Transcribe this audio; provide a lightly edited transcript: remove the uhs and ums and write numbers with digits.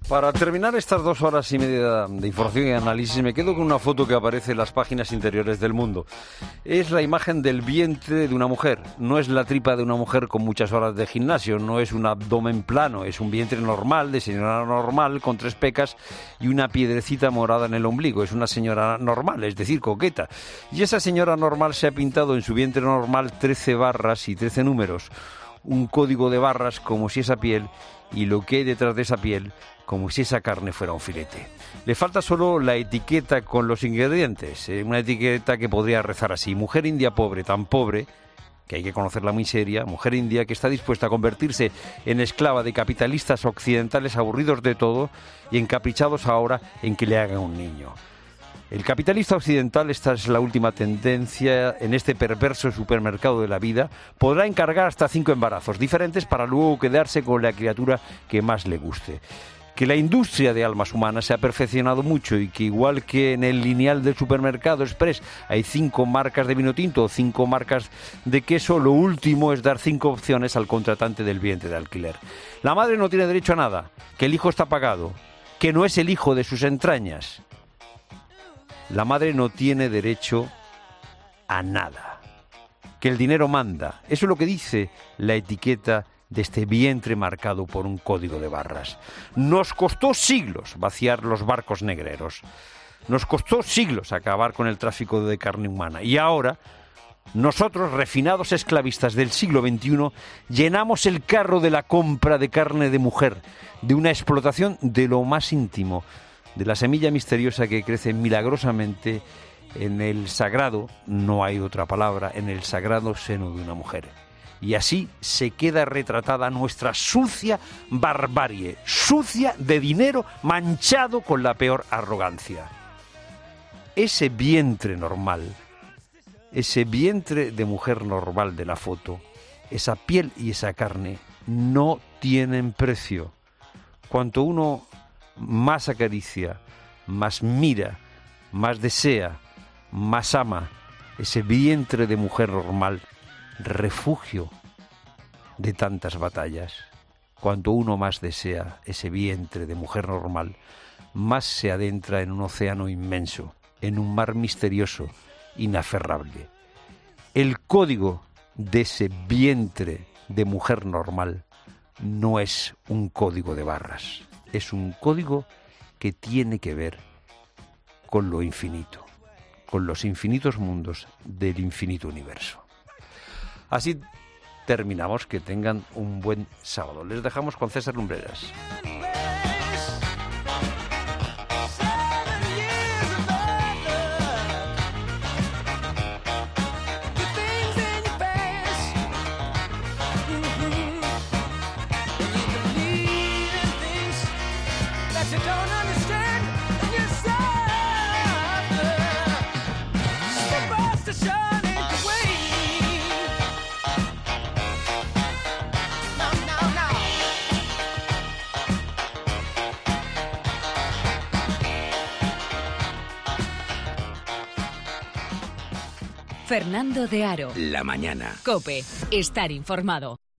Para terminar estas 2 horas y media de información y análisis, me quedo con una foto que aparece en las páginas interiores del Mundo. Es la imagen del vientre de una mujer. No es la tripa de una mujer con muchas horas de gimnasio, no es un abdomen plano, es un vientre normal, de señora normal, con 3 pecas y una piedrecita morada en el ombligo. Es una señora normal, es decir, coqueta. Y esa señora normal se ha pintado en su vientre normal 13 barras y 13 números. Un código de barras como si esa piel y lo que hay detrás de esa piel como si esa carne fuera un filete. Le falta solo la etiqueta con los ingredientes, una etiqueta que podría rezar así: mujer india pobre, tan pobre que hay que conocerla muy seria, mujer india que está dispuesta a convertirse en esclava de capitalistas occidentales aburridos de todo y encaprichados ahora en que le hagan un niño. El capitalista occidental, esta es la última tendencia en este perverso supermercado de la vida, podrá encargar hasta 5 embarazos diferentes para luego quedarse con la criatura que más le guste. Que la industria de almas humanas se ha perfeccionado mucho y que igual que en el lineal del supermercado Express hay 5 marcas de vino tinto o 5 marcas de queso, lo último es dar 5 opciones al contratante del vientre de alquiler. La madre no tiene derecho a nada, que el hijo está pagado, que no es el hijo de sus entrañas. La madre no tiene derecho a nada, que el dinero manda. Eso es lo que dice la etiqueta de este vientre marcado por un código de barras. Nos costó siglos vaciar los barcos negreros. Nos costó siglos acabar con el tráfico de carne humana. Y ahora, nosotros, refinados esclavistas del siglo XXI, llenamos el carro de la compra de carne de mujer, de una explotación de lo más íntimo, de la semilla misteriosa que crece milagrosamente en el sagrado, no hay otra palabra, en el sagrado seno de una mujer. Y así se queda retratada nuestra sucia barbarie, sucia de dinero manchado con la peor arrogancia. Ese vientre normal, ese vientre de mujer normal de la foto, esa piel y esa carne no tienen precio. Cuanto uno más acaricia, más mira, más desea, más ama ese vientre de mujer normal, refugio de tantas batallas. Cuanto uno más desea ese vientre de mujer normal, más se adentra en un océano inmenso, en un mar misterioso, inaferrable. El código de ese vientre de mujer normal no es un código de barras, es un código que tiene que ver con lo infinito, con los infinitos mundos del infinito universo. Así terminamos. Que tengan un buen sábado. Les dejamos con César Lumbreras. Fernando de Aro. La mañana. COPE. Estar informado.